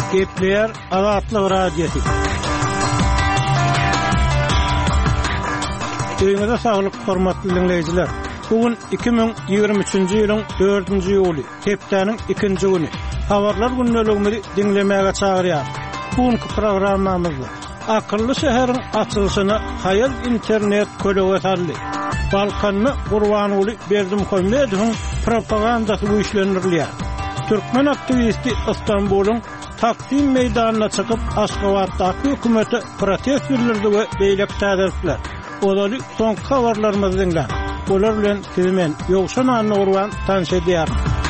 Gepler Azatlyk radiosu. Öňüňizde saglyk, hormatly dinleýijiler. Bugün 2023-nji ýylyň 4-nji ýuly, hepdeniň 2-nji güni. Habarlar günneligini dinlemäge çagyrýar. Bugünkü programmamyzda akylly şäheriň açylyşyna Hayal internet kölege saldy. Balkanyny Gurbanuly Berdimuhammedowyň propagandasy güýçlendirilýär. Türkmen aktivisti İstanbulyň Taksim meýdanyna çykyp Aşgabatdaky hökümete protest bildirdi we beýlek täderler. Olaly soňky habarlarymyzy dinleň. Olar bilen kizimen ýogşan anyny urwan tanşedýär.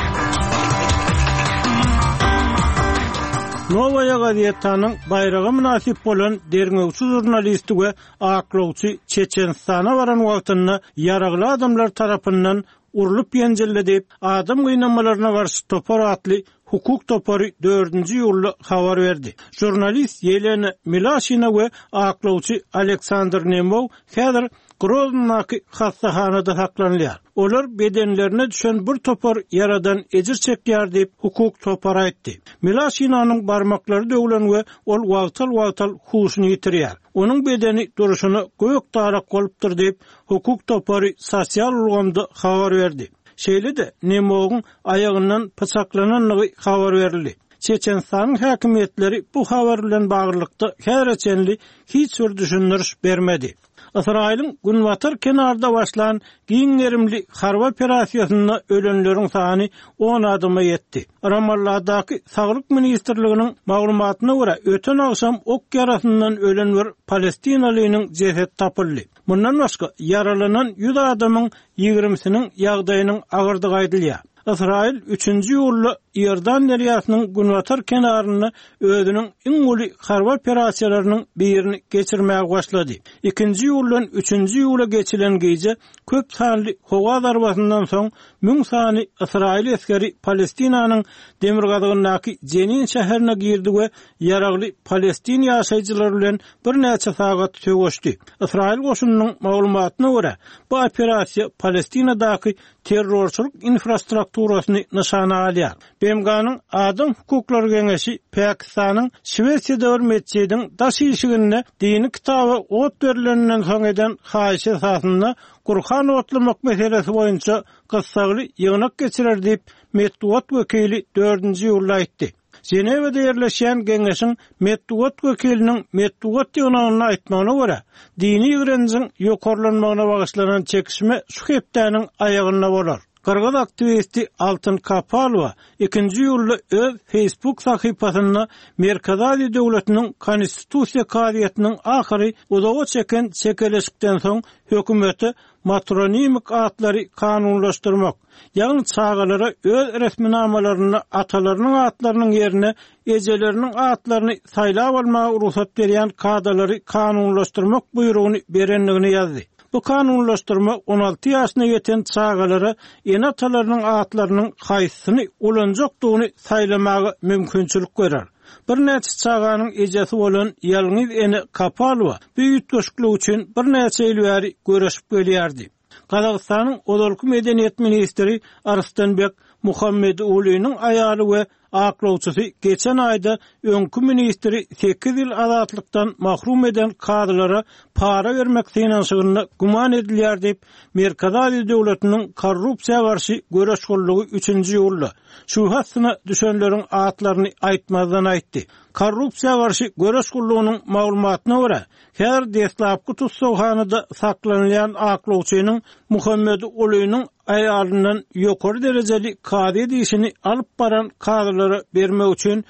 Novaya gazetanyň bayragy münasip bolan derňewçi jurnalisti we aklawçy Çeçenistana baran wagtynda yaragly adamlar tarapyndan urulup ýenjelle diýip adam gynamalaryna garşy topar atly hukuk topory 4-nji ýylda habar berdi. Jurnalist Yelena Milashina we aklawçy Aleksandr Nemov häzir Groznyky hastahanada saklanýar. Olar bedenlerine düşen bir topar yaradan ejir çekýär diýip hukuk topar aýtdy. Milashinaның barmaklary döwlen we ol wagtal huşuny ýitirýär. Onuň bedeni duruşuny göýük tarak bolupdyr diýip hukuk topary sosial ulgamda habar berdi. Şeýle-de Nemowyň ayagyndan pyçaklananlygy habar berildi. Çeçenistanyň häkimetleri bu habar bilen baglykda häreçenli hiç bir düşündiriş bermedi. Israýlyň Günwatar kenarda başlan giňerimli harba operasiýasyna ölenleriň sany 10 adyma ýetdi. Ramallahdaky Saglyk ministrliginiň maglumatyna görä öten agşam ok yarasyndan ölen bir Palestinalynyň jeset tapyldy. Mundan başga yaralanan 100 adamyň 20-siniň ýagdaýynyň agyrdygy aýdylýar. Israil 3-nji ýyly Ýerdan deriýasynyň Günwatar kenaryny özüniň iň uly harba operasiýalarynyň birini geçirmäge başlady. 2-nji ýyldan 3-nji ýyla geçilen gece köp sanly howa darbasyndan soň 1000 sany Israil askeri Palestinanyň demirgazygynaky Jenin şäherine girdi we yaragly Palestin ýaşaýjylary bilen bir näçe sagat töweşdi. Israil goşunynyň maglumatyna görä, bu operasiýa Palestinadaky terrorçylyk infrastrukturasyny nyşana alýar. BMG'nın Adam Hukuklar Geňeşi Pakistanyň Şwesiýada bir mescidiň daş ýeşigine dini kitaba ot berilenden soň eden haýyş esasynda Kur'an otlamak meselesi boýunça gyssaly ýygnak geçirer diýip Medduat wekili 4-nji ýylda aýtdy. Cenewede ýerleşýän geňeşiň Medduat wekiliniň Medduat ýygnagyna aýtmagyna görä, dini ýigrenjiň ýokarlanmagyna bagyşlanan çekişme şu hepdeniň aýagyna bolar. Kırgız aktivisti Altyn Kapalowa 2-nji ýylda öz Facebook sahypasynda Merkezi döwletiniň konstitusiýa kadiýatynyň ahyry uzaga çeken çekeleşikden soň hökümeti matronimik atlary kanunlaşdyrmak, ýagny çağalara öz resminamalaryny atalarynyň atlarynyň ýerine ejeleriniň atlaryny saýlap almaga ruhsat berýän kadalary kanunlaşdyrmak buýrugyny berenligini ýazdy. Bu kanunlaşdyrma 16 ýaşyna ýeten çağalara ene atalarynyň atlarynyň haýsyny ulanjakdygyny saýlamagy mümkinçilik berer. Bir näçe çağanyň ejesi bolan ýalňyz ene Kapalowa büýütgeçlik üçin bir näçe ýyl bäri görüşip gelýärdi. Kazakstanyň Odolky medeniýet ministri Arstanbek Muhammedoğlu'nun ayalı ve aklawçysy geçen ayda öňkü ministri 8 ýyl azatlıktan mahrum eden kadylara para vermek synanşygyny guman edilýär diýip Merkezi döwletiniň korrupsiýa garşy göreş gollugy 3-nji ýylda şu hasyna düşenleriň atlaryny aýtmazdan aýtdy. Korrupsiýa garşy göreş gollugynyň maglumatyna görä, her deslapky tutsahanada saklanýan aklawçynyň Muhammedoğlu'nun ayalından ýokary derejeli kady edişini alyp baran kadylara bermek üçin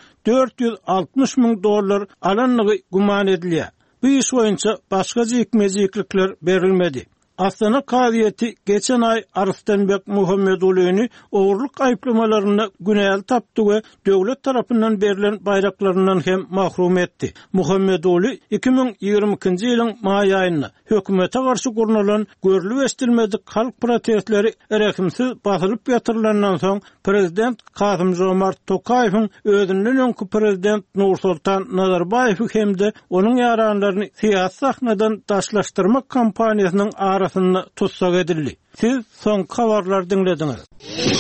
$460,000 alanlygy guman edilýär. Bu iş boýunça başga jekmejeklikler berilmedi. Astana Kadyýeti geçen ay Arstanbek Muhammedoğlu'nu oğurluk aýplamalaryna günäl tapdy we döwlet tarapyndan berilen bayraklaryndan hem mahrum etdi. Muhammedoğlu 2022-nji ýylyň maý aýynda hökümete garşy gurnulan görülip estilmedik halk protestleri erekimsiz basylyp ýatyrylandan soň prezident Kasym-Jomart Tokaýewiň özünden öňkü prezident Nursultan Nazarbaýew hemde onuň ýaranlaryny siýasat sahnadan daşlaşdyrmak kampaniýasynyň arasynda tutsak edildi. Siz soňky habarlar dinlediňiz.